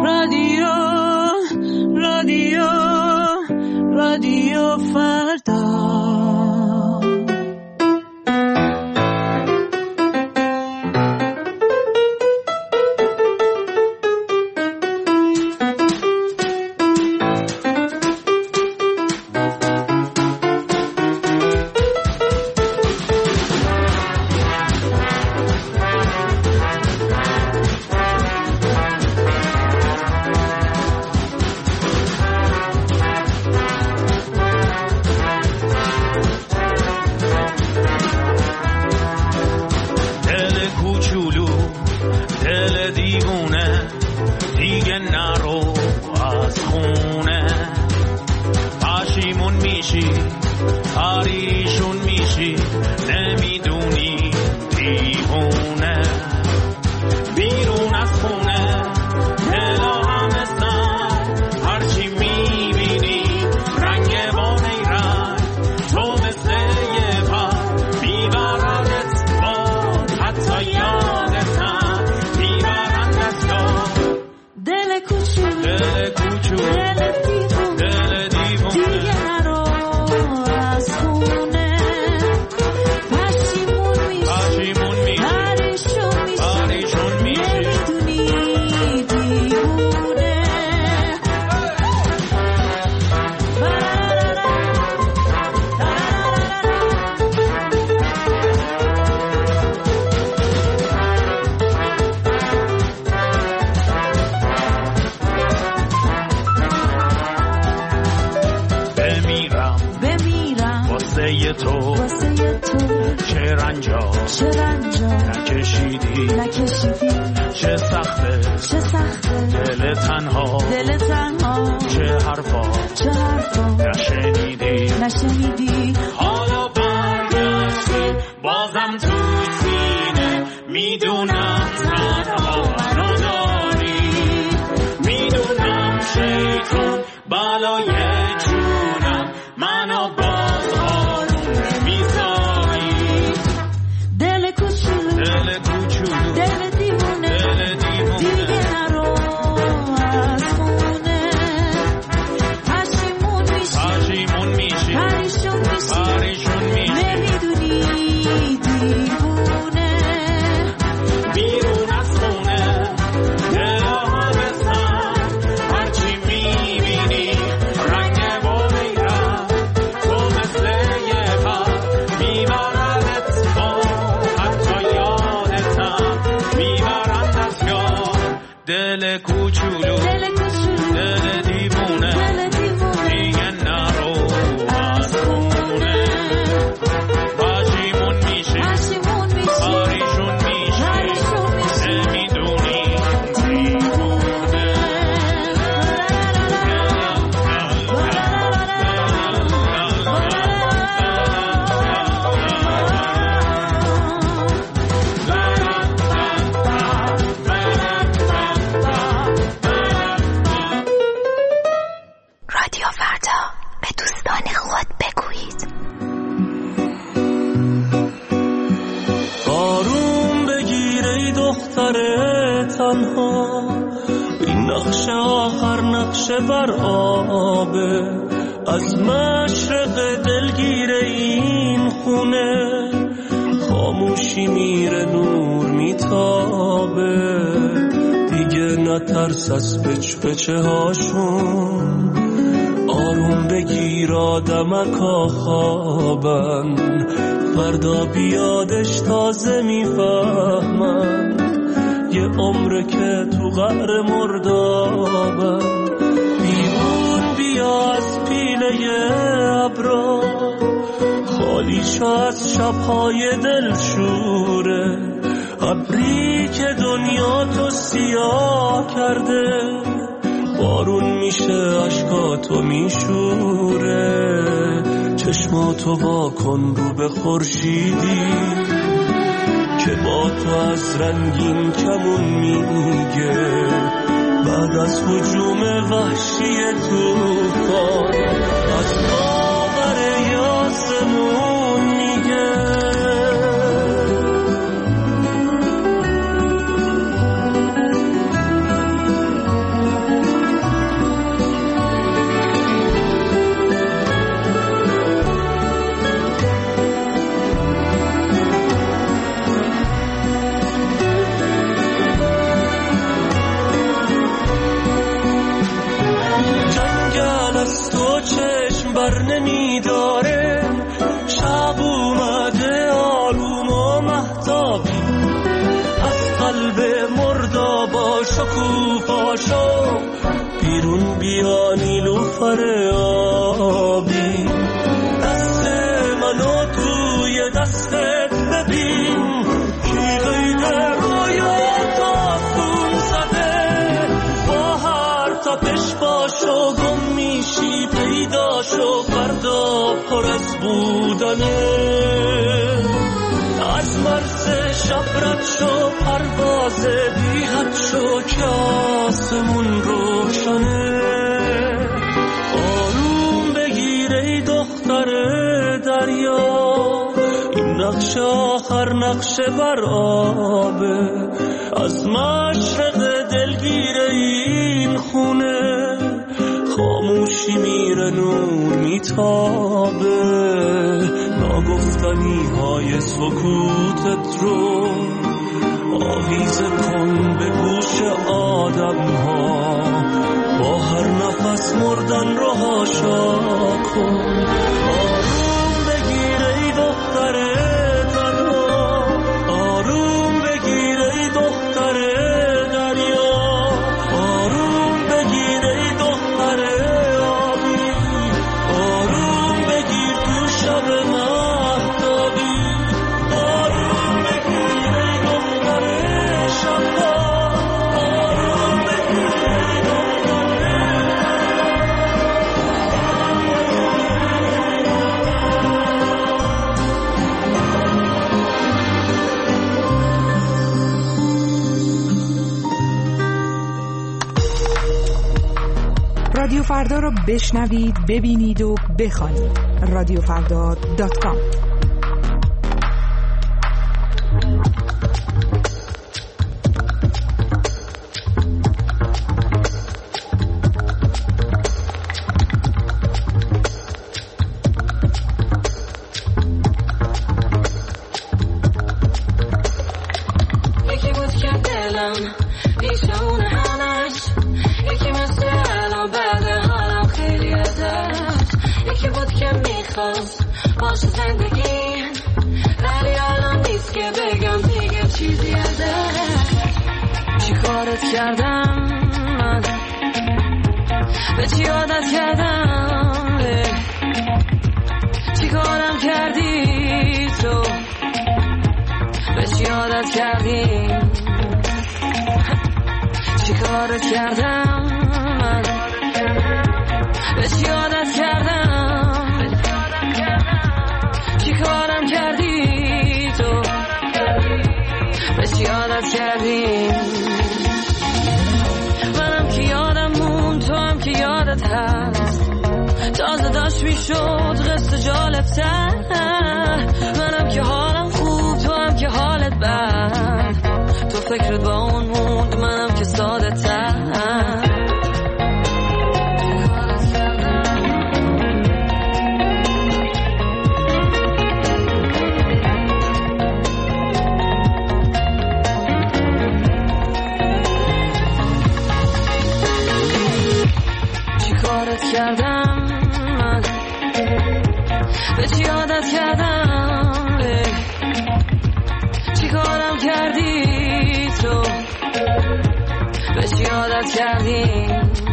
رادیو فردا. بر آبه از مشرق دلگیر این خونه خاموشی میره نور میتابه دیگه نترس از پچه هاشون آروم بگیر آدمکا خوابن فردا بیادش تازه میفهمن یه عمره که تو قعر مردابن از پیله ابرا خالی شو از شبهای دلشوره ابری که دنیا تو سیاه کرده بارون میشه اشکاتو میشوره چشماتو واکن رو به خورشیدی که با تو از رنگین کمون میگه بعد از هجوم وحشی طوفان از باور یاسمون میگه تو پاشو بیرون بیا نیلوفر آبی، دست منو توی دستت ببین کی قید رویات آسون زده، با هر تپش باشو گم میشی پیداشو فردا پر از بودنه، از مرز شب رد شو پرواز بی حد شو که آسمون روشنه، آروم بگیر ای دختر دریا، این نقش آخر نقش بر آبه، از مشرق دلگیر این خونه خاموشی میره نور میتابه، ناگفتنی های سکوتت رو آویزه کن به گوش آدم ها، با هر نفس مردن رو هاشا کن، آروم بگیر ای دختر تنها، آروم بگیر ای دختر دریا، آروم بگیر ای دختر آبی، آروم بگیر تو شب مهتابی، آروم بگیر ای دختر شبا، آروم بگیر ای دختر. رادیو فردا رو بشنوید، ببینید و بخوانید. radiofrda.com. یکی بود که دلم پیشمون همش، یکی مثل الان بعد حالم خیلی ازش، یکی بود که میخواست باشه زندگی، ولی الان نیست که بگم دیگه چیزی ازش. چی کارت کردم من، به چی عادت کردم، چی کارم کردی تو، به چی عادت کردی، چی کارت کردم من، به چی عادت کردم، چی کارم کردی تو، به چی عادت کردی. منم که یادم مون، تو هم که یادت هست، تازه داشت میشد قصه جالب‌تر، منم که حالم خوب، تو هم که حالت بد، تو فکرت با اون موند، منم که ساده تر. چی کارت کردم من، به چی عادت کردم، چی کارم کردی تو، به چی عادت کردی،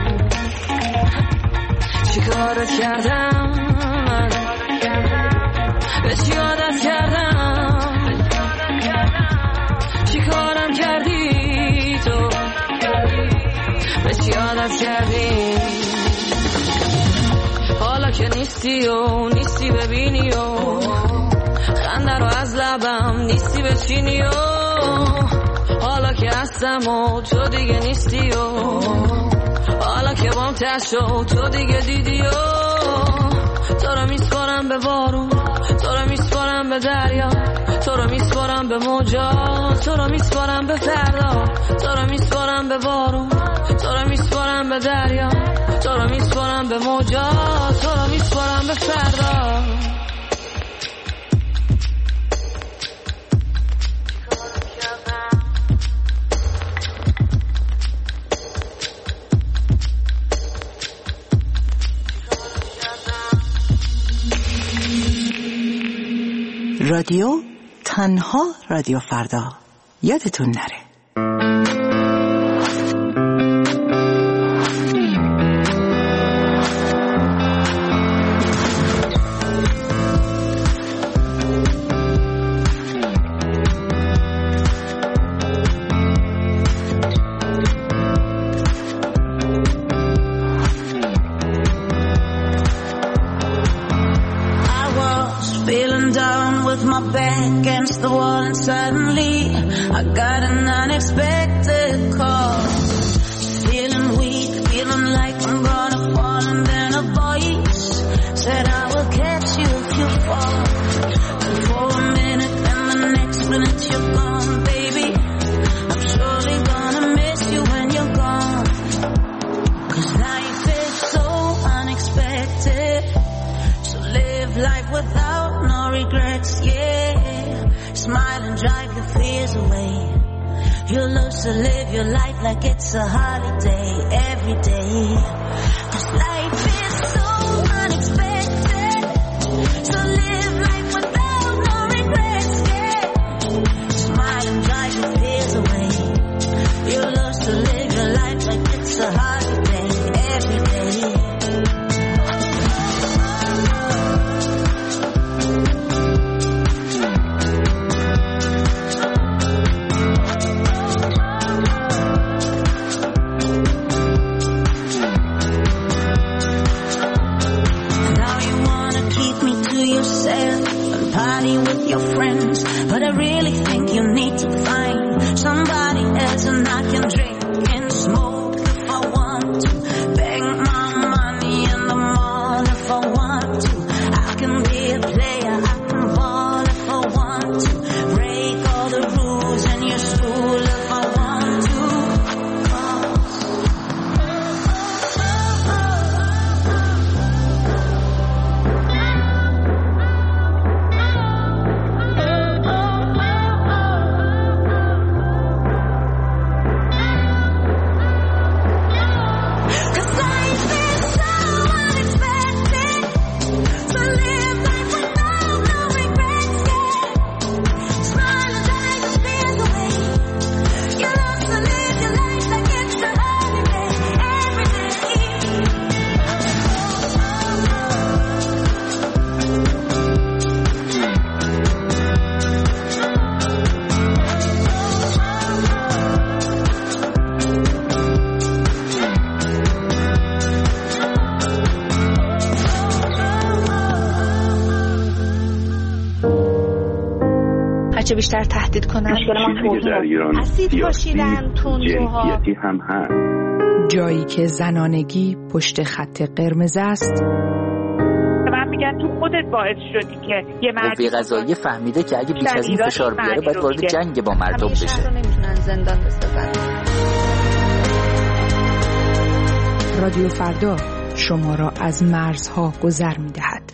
چی کارت کردم من، به چی عادت کردم، چی کارم کردی تو، به چی عادت کردی. حالا که نیستی و نیستی ببینی و خنده رو از لبم نیستی بچینی و حالا که هستم و تو دیگه نیستی و حالا که بام تشو تو دیگه دیدی و تو رو میسپارم به بارون، تو رو میسپارم به دریا، تو رو میسپارم به موجا، تو رو میسپارم به فردا، تو رو میسپارم به بارون، تو رو میسپارم به دریا، تو رو میسپارم به موجا، تو رو میسپارم به فردا. رادیو تنها رادیو فردا، یادتون نره. against the wall and suddenly I got an unexpected call. Feeling weak, feeling like I'm gonna fall, and then a voice said I will catch you if you fall. And for a minute and the next minute you're gone, baby. I'm surely gonna miss you when you're gone. 'Cause life is so unexpected, so live life without no regrets, yeah. Smile and drive your fears away. You'll love to live your life like it's a holiday every day. 'Cause life is so unexpected, so live life without no regrets, yeah. Smile and drive your fears away. You'll love to live your life like it's a holiday every day. Party with your friends, but I really think you need to find somebody else, and I can drink and smoke if I want to, beg my money in the mall if I want to. I can be a player, I can ball if I want to, break all the rules in your school if I want to. چه بیشتر تهدید کنن. در ایران اسید پاشیدن، تندروها هم هست. جایی که زنانگی پشت خط قرمز است. من میگن تو خودت باعث شدی که یه قوه قضاییه فهمیده که اگه بیش از این فشار بیاره باید وارد جنگ با مردم بشه. رو نمیتونن زندان بسازن. رادیو فردا شما را از مرزها گذر می‌دهد.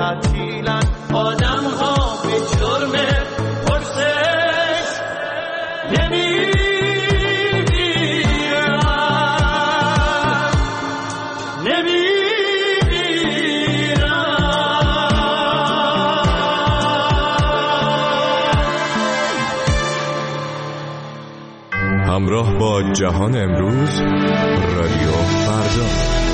تعطیلن آدم ها به جرم پرسش همراه با جهان امروز، رادیو فردا.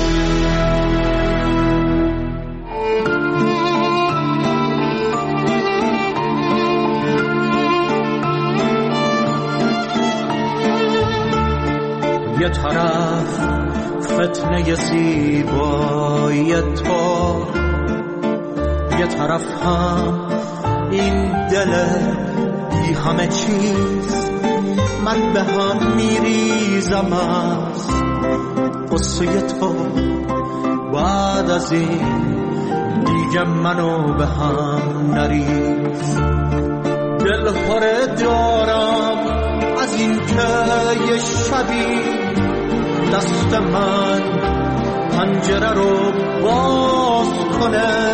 یه طرف فتنه زیبایی تو، یه طرف هم این دل بی همه چیز. من به هم میریزم از قصه تو، بعد از این دیگه منو به هم نریز. دل خوره دارم از این که یه شبی دست من پنجره رو باز کنه،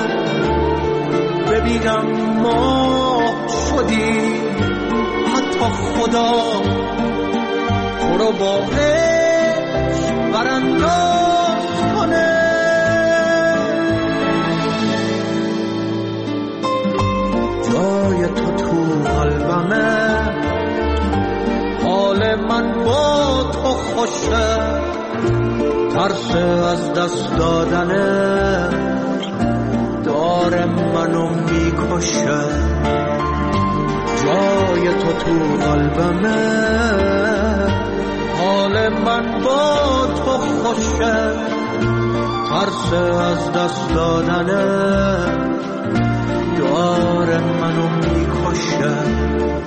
ببینم ما شدی، حتی خدا تو رو با عشق برانداز کنه. جای تو قلبمه، حال من با تو خوشه، ترس از دست دادنه داره منو میکشه. جای تو قلبمه، حال من با تو خوشه، ترس از دست دادنه داره منو میکشه.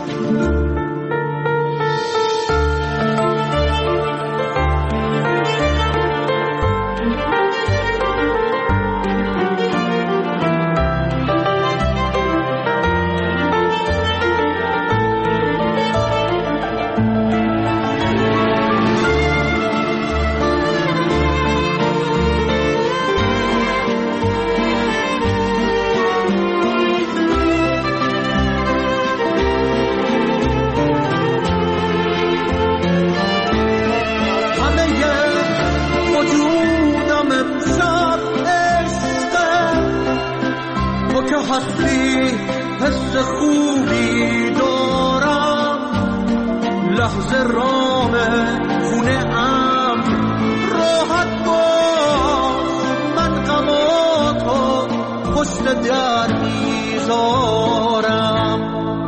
هستی حس خوبی دارم، لحظه رامه خونه ام راحت باش، من غماتو پشت در میذارم.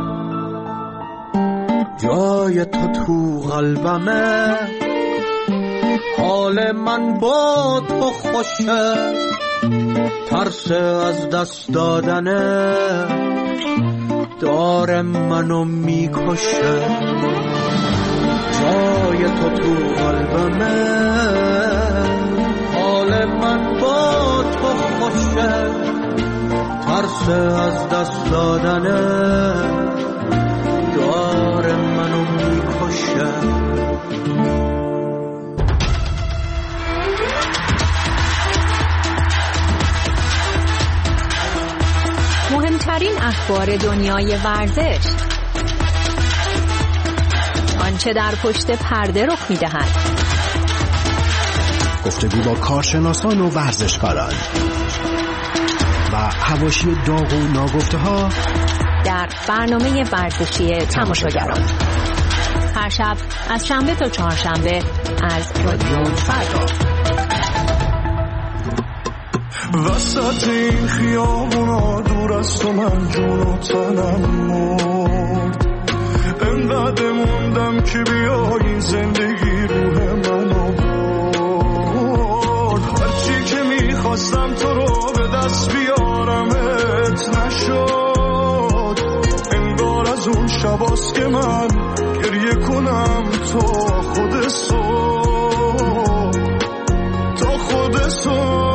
جای تو قلبمه، حال من با تو خوشه، ترس از دست دادنه داره منو میکشه. جای تو قلبمه، حال من با تو خوشه، ترس از دست دادنه داره منو میکشه. مهمترین اخبار دنیای ورزش، آنچه در پشت پرده رخ می‌دهد، گفتگو با کارشناسان و ورزشکاران و حواشی داغ و ناگفته‌ها در برنامه ورزشی تماشاگران، هر شب از شنبه تا چهارشنبه از رادیو فردا. وسط این خیابونا دور از تو من جون و تنم مرد، انقدر موندم که بیایی زندگی روح منو برد. هرچی که میخواستم تو رو به دست بیارمت نشد، انگار از اون شباست که من گریه کنم تا خود صبح، تا خود صبح.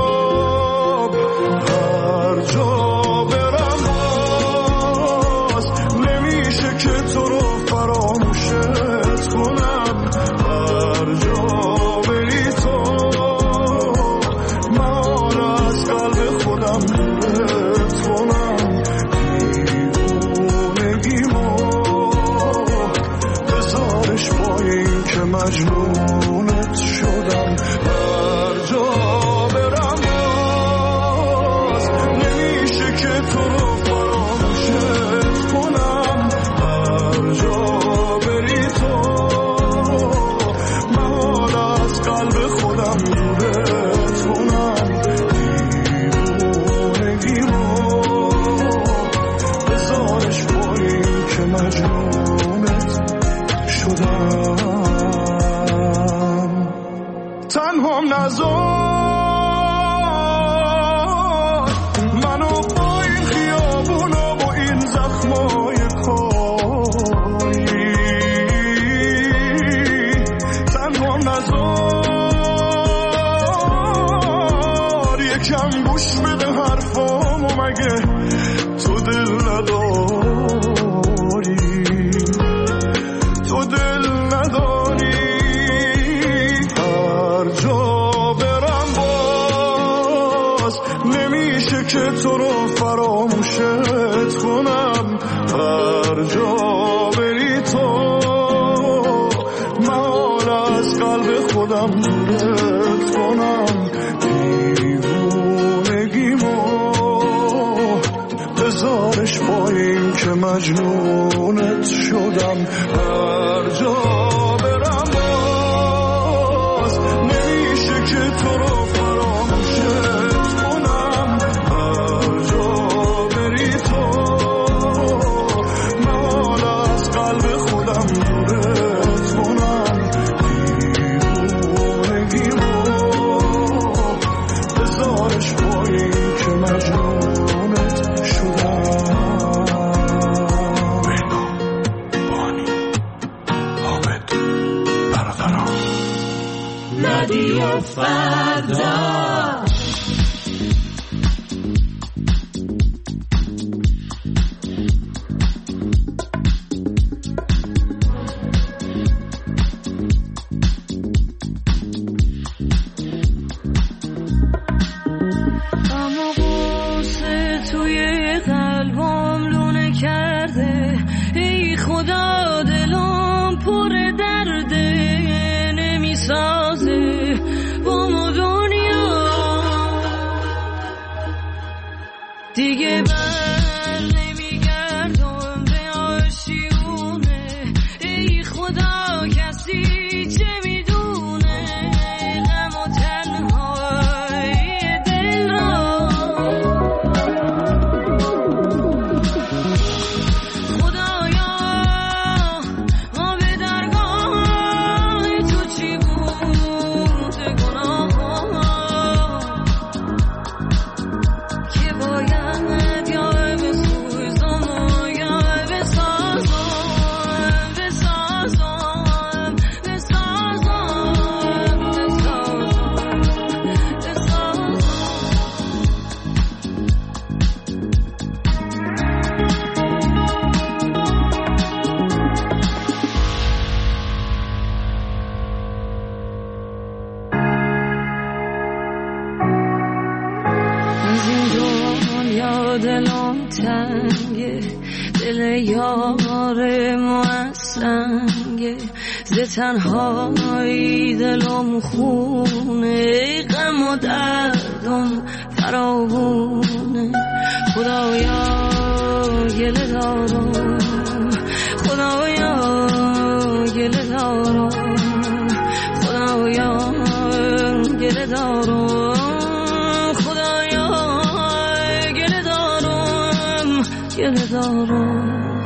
تو دل نداری، تو دل نداری. هر جا برم باز نمیشه که تو رو فراموشت کنم. هر جا بری تو محال از قلب خودم دورت کنم. دیوونگیمو بذارش پایین که مجنونت شدم. هر جا برم باز نمیشه که تو رو فراموشت کنم. هر جا بری تو محال از قلب خودم دورت کنم. دیوونگیمو بذارش پایین که مجنونت شدم. بانی حامد برادران رادیو فردا. اما قصه توی قلبم لونه کرده. ای خدا دلم پر درده، نمیسازه با ما دنیا دیگه. بر نمیگردم به آشیونه. ای خدا کسی چه میدونه غم و تنهای دل را. خدایا ما به درگاه تو چی بود گناه که باید یا بسوزم یا بسازم بسازم از این دنیا دلم تنگه، دل یار ما سنگه. ز تنهایی دلم خونه، غم و دردم فراوونه. خدایا گله دارم، خدایا گله دارم، خدایا گله دارم، خدایا گله دارم، گله دارم.